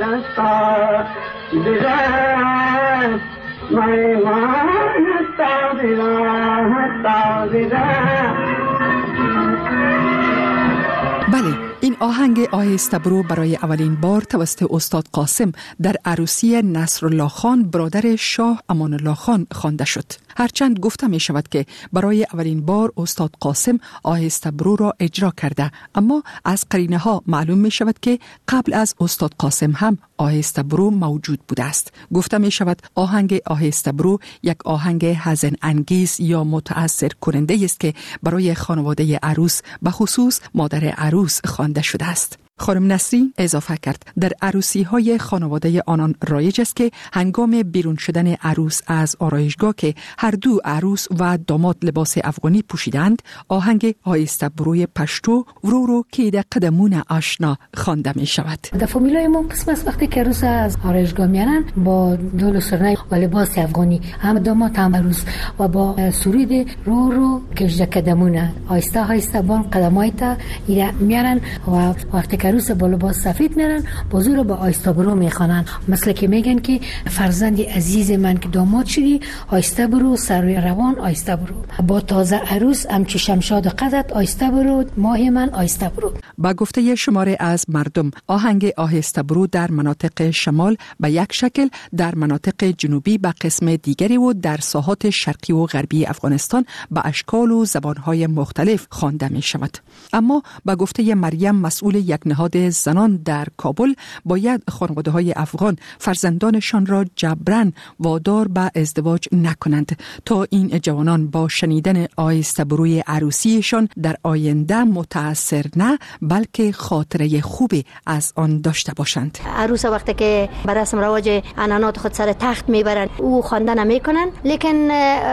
بله، این آهنگ آهسته برو برای اولین بار توسط استاد قاسم در عروسی نصرالله خان برادر شاه امان الله خان خوانده شد. هرچند گفته می شود که برای اولین بار استاد قاسم آهسته برو را اجرا کرده، اما از قرینه ها معلوم می شود که قبل از استاد قاسم هم آهسته برو موجود بوده است. گفته می شود آهنگ آهسته برو یک آهنگ حزن انگیز یا متأثر کننده است که برای خانواده عروس به خصوص مادر عروس خوانده شده است. خانم نسرین اضافه کرد در عروسی های خانواده آنان رایج است که هنگام بیرون شدن عروس از آرایشگاه که هر دو عروس و داماد لباس افغانی پوشیدند، آهنگ آهسته بروی پشتو ورو رو که در قدمون آشنا خوانده می شود. در فامیلای ما قسم از وقتی که عروس از آرایشگاه میارن با دول و سرنای و لباس افغانی، هم داماد هم عروس و با سرود رو رو که قدمونه آهسته آهسته بان قدمای تا میارن و وقتی عروس با لباس سفید میرن بازو رو با آهسته برو میخوانن، مثل که میگن که فرزند عزیز من که داماد شدی آهسته برو، سر روان آهسته برو، با تازه عروس همچو شمشاد قدت آهسته برو، ماه من آهسته برو. با گفته شماره از مردم آهنگ آهسته برو در مناطق شمال به یک شکل، در مناطق جنوبی به قسم دیگری و در ساحات شرقی و غربی افغانستان به اشکال و زبانهای مختلف خوانده می شود. اما با گفته مریم مسئول یک نهاد زنان در کابل، باید خانواده‌های افغان فرزندانشان را جبران وادار به ازدواج نکنند تا این جوانان با شنیدن آهسته بروی عروسیشان در آینده متأثر نه بلکه خاطره خوبی از آن داشته باشند. عروس وقتی که به رسم رواج عنعنات خود سر تخت میبرن او خوانده نمیکنن، لیکن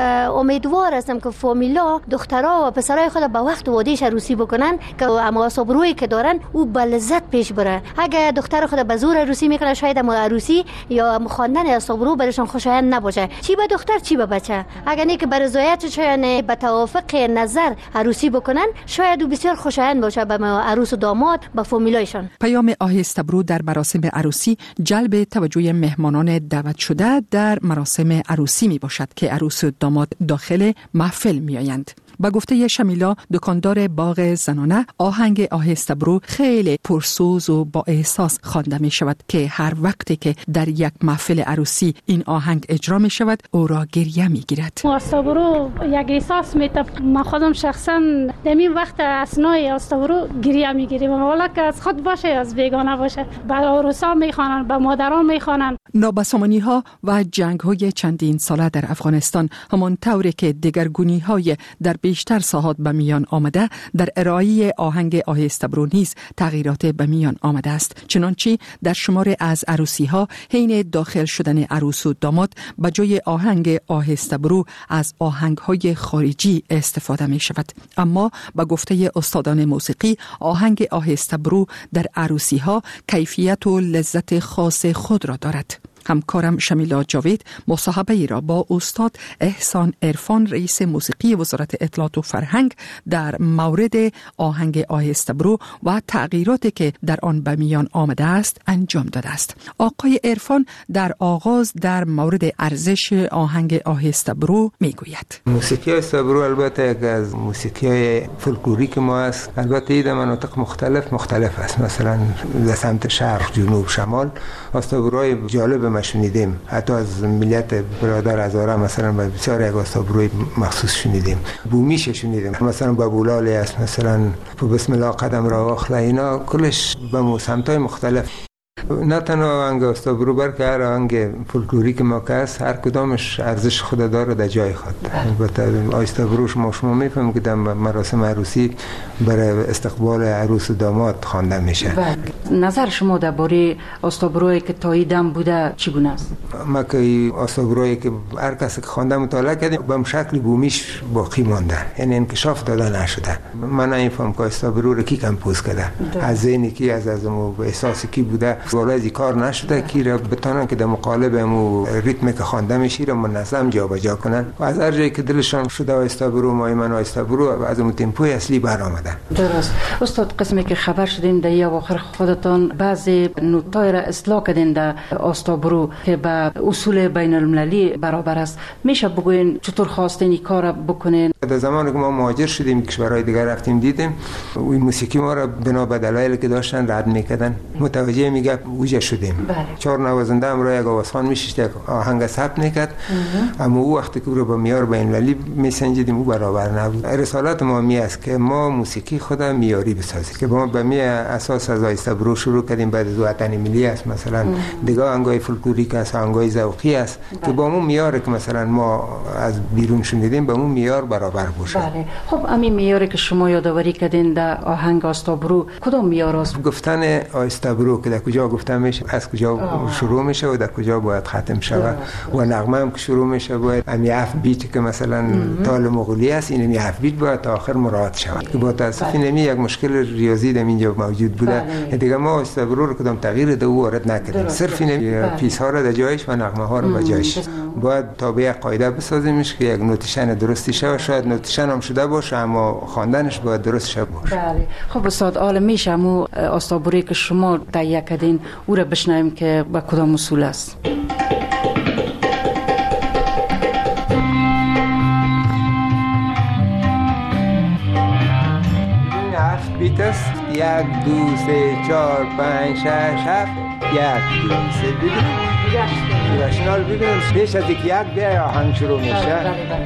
امیدوار هستم که فامیلا دخترها و پسرای خود به وقت وادیش عروسی بکنن که آهسته بروی که دارن او به لذت پیش بره. اگه دختر خود به زور عروسی میکنه شاید عروسی یا خواندن آهسته برو برشون خوشایند نباشه، چی به دختر چی به بچه. اگه نه که بر رضایت یعنی به توافق نظر عروسی بکنن شاید او بسیار خوشایند باشه به عروس و داماد به فامیلایشون. پیام آهسته برو در مراسم عروسی جلب توجه مهمانان دعوت شده در مراسم عروسی می باشد که عروس و داماد داخل محفل می آیند. با گفته شمیلا دکاندار باغ زنانه، آهنگ آهسته برو خیلی پرسوز و با احساس خوانده می شود که هر وقتی که در یک محفل عروسی این آهنگ اجرا می شود او را گریه می گیرد. آهسته برو یک احساس می تب، من خودم شخصا در این وقت اسنای آهسته برو گریه می گیرم، والا که از خود باشه از بیگانه باشه. به عروسا می خوانن، به مادران می خوانن. نابسامانی ها و جنگ های چندین ساله در افغانستان همان طوری که دگرگونی های در بیشتر ساحات به میان آمده، در ارائه آهنگ آهسته برو نیز تغییرات به میان آمده است. چنانچه در شمار از عروسی ها حین داخل شدن عروس و داماد به جای آهنگ آهسته برو از آهنگ های خارجی استفاده می شود. اما با گفته استادان موسیقی آهنگ آهسته برو در عروسی ها کیفیت و لذت خاص خود را دارد. همکارم شمیلا جاوید مصاحبه ای را با استاد احسان عرفان رئیس موسیقی وزارت اطلاعات و فرهنگ در مورد آهنگ آهسته برو و تغییراتی که در آن به میان آمده است انجام داده است. آقای عرفان در آغاز در مورد ارزش آهنگ آهسته برو میگوید. موسیقی آهسته برو البته یک از موسیقی فولکلوریک ما است. البته در مناطق مختلف است. مثلا در سمت شرق، جنوب، شمال آهسته بروهای جالب ما شنیدیم. حتی از ملیت برادر هزاره مثلا بسیار یک آهسته بروی مخصوص شنیدیم. بومیش شنیدیم. مثلا بابولالی است، مثلا بسم الله قدم را واخله، اینا کلش به سمت‌های مختلف. نه تنها آهنگ آهسته برو بلکه هر آهنگ فولکلوریک ما که هست هر کدامش ارزش خود داره در جای خود. البته آهسته برو شما میفهمید که در مراسم عروسی برای استقبال عروس و داماد خوانده میشه. نظر شما درباره آهسته برویی که تاییدم بوده چگونه است؟ ما که آهسته برویی که هر کسی که خوانده مطالعه کردیم به شکل بومیش باقی مانده، یعنی انکشاف داده نشده. من نمیفهم که آهسته برو رو کی کمپوز کرده، از ذهنی کی، از احساسی کی بوده. ولی کار نشده که را بتونن که در مقالب مو ریتمی که خوانده میشه را منظم جابجا کنن و از هر جایی که دلشان شده آیسته برو مایمن آیسته برو از اون تمپوی اصلی برآمدن. درست. استاد، قسمی که خبر شدیم در یا آخر خودتان بعضی نوتای را اصلاح کردین در آیسته برو که به اصول بین المللی برابر است. میشه بگوین چطور خواستین این کار بکنین؟ در زمانی که ما مهاجر شدیم کشورهای دیگر رفتیم دیدیم این موسیقی ما را بنا به دلایلی که داشتن رد میکردن. متوجه میگه اوجه شدیم. بله. 4 نوازنده هم را یک آوازخوان میشست یک آهنگ ثبت میکرد، اما او وقتی که او را به معیار بین المللی میسنجیدیم او برابر نبود. رسالت ما می است که ما موسیقی خود معیاری بسازیم که ما به می اساس از آیسته برو شروع کردیم، بعد از وطن ملی است مثلا دیگه آهنگای فولکلوریک است، آهنگای ذوقی است که با اون معیار که مثلا ما از بیرون شنیدیم به اون معیار برابر باشه. بله. خب همین معیاری که شما یادآوری کردین در آهنگ آیسته برو کدام معیار است؟ گفتن آیسته برو که در کجا گفته میشه، از کجا شروع میشه و در کجا باید ختم شود و نغمه هم که شروع میشه باید امی اف بیت که مثلا تال مغولی است این امی اف بیت باید تا آخر مراعات شود که با تاسف نمی یک مشکل ریاضی در اینجا موجود بوده. دیگه ما آیسته برو رو کدام تغییر دو وارد نکردیم، صرف این پیس ها را در جایش و نغمه ها را به جایش. باید تابع قاعده بسازیمش که یک نوتیشن درستی شه، شاید نوتیشن هم شده باشه اما خواندنش باید درست شه باشه. بله. خب استاد، حالا میشه مو آیسته برویی که شما تهیه کردین او را بشنویم که با کدام اصول است؟ بیت است 1 2 3 4 5 6 7 1 2 3 ببینید راشنال ببینید پیش از یک بیا آهنگ شروع میشه. 1 2 3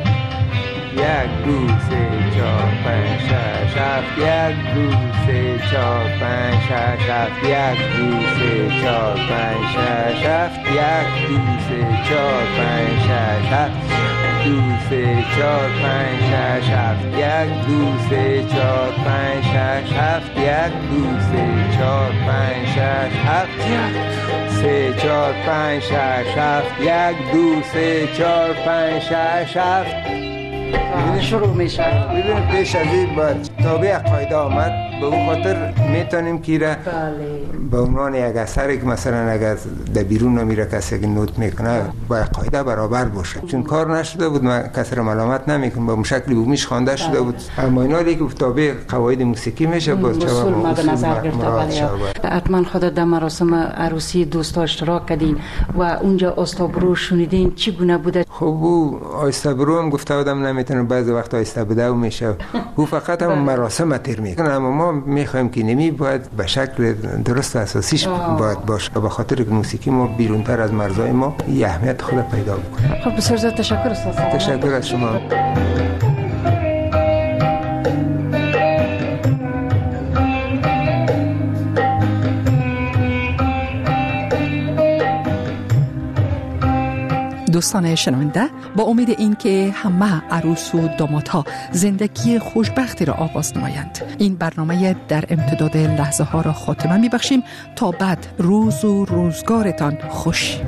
4 5 6 7 1 2 3 4 5 6 7 1 2 3 4 5 6 7 1 2 3 4 5 6 7 2 3 4 5 6 7 1 2 3 4 5 6 7 1 2 3 4 5 6 7 3 4 5 6 7 1 2 3 4 5 6 7 شروع میشه. ببینید پیش از این باید تابع قاعده آمد، به اون خاطر میتونیم که را به عنوان یک اثری که مثلا اگر در بیرون نمیره کسی که نوت میکنه با قاعده برابر باشه، چون کار نشده بود ما کسی را ملامت نمیکنم با شکلی بومیش خوانده شده بود اما اینا دیگه تابع قواعد موسیقی میشه باز چه به نظر گرفته. حتما خودت در مراسم عروسی دوستا اشتراک کردین و اونجا آیسته برو شنیدین چگونه بوده؟ خب او آیسته برو هم گفته بودم نمیتونه بعضی وقت آیسته بده و میشه او فقط هم مراسم تیر میکنه اما ما میخوایم که نمی باید به شکل درست اساسیش باید باشه به خاطر که موسیقی ما بیرونتر از مرزهای ما اهمیت خود پیدا بکنه. خب بسیار زیاد تشکر استاد. تشکر از شما. دوستان شنونده، با امید اینکه همه عروس و دامادها زندگی خوشبختی را آغاز نمایند، این برنامه در امتداد لحظه ها را خاتمه میبخشیم. تا بعد روز و روزگارتان خوش.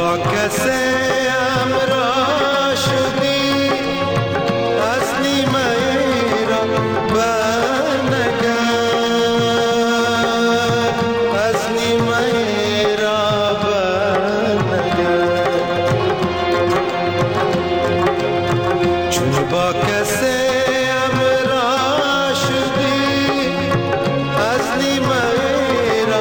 با کسی همراه شدی اصلی میرا برنگرد اصلی میرا برنگرد چون با کسی همراه شدی اصلی میرا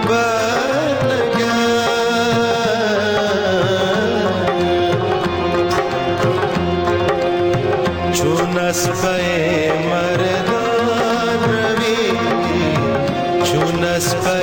برنگرد چون اسپای مردان روی چون اسپای